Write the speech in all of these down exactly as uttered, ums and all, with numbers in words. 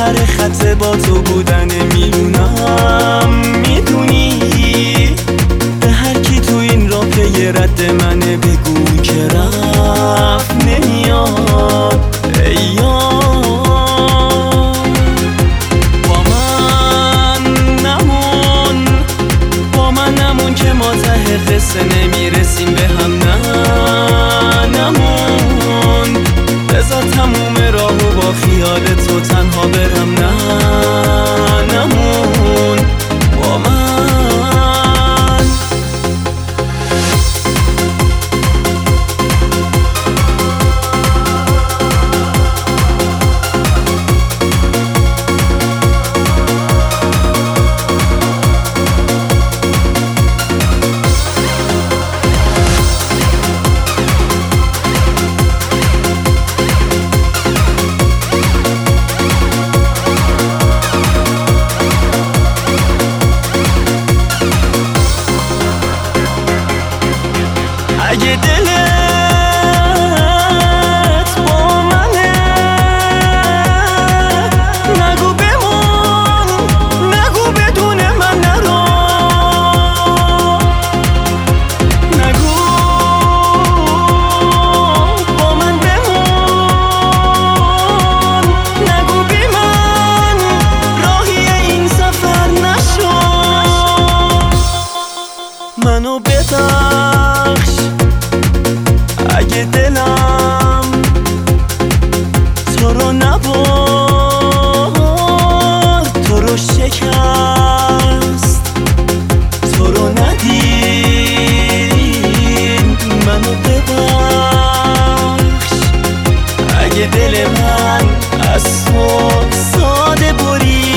سر خط با تو بودن میدونم، میدونی به هر کی تو این راه پی رد منه بگو که رفت نمیاد. ای یار با من نمون، با من نمون که ما ته قصه نمیرسیم به هم. نه نمون، بذار تموم راهو با خیال تو تنها برم. نه نمون با من. اگه دلت با منه نگو بمون، نگو بدون من نرو، نگو با من بمون، نگو بی من راهی این سفر نشو. منو ببخش اگه دلم تو رو نبرد، تو رو شکست، تو رو ندید. منو ببخش اگه دل من از تو ساده برید.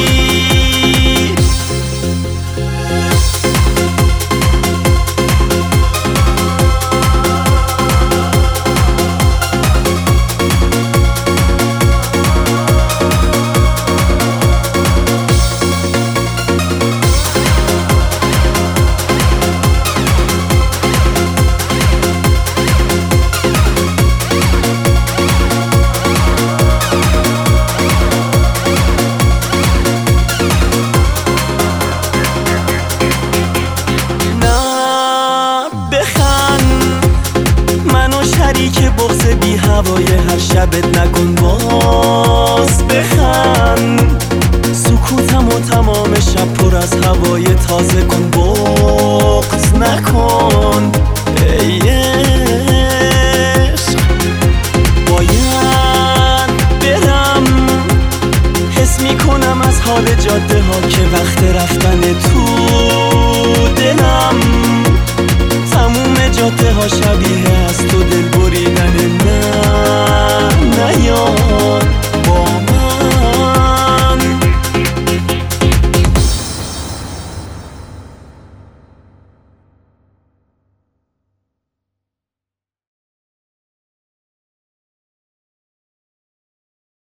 شریک بغض بی هوای هر شبت نکن، باز بخند. سکوتم و تمام شب پر از هوای تازه کن، بغض نکن. ای عشق باید برم، حس میکنم از حال جاده ها که وقت رفتن تو دلم. تموم جاده ها شبیه از تو دل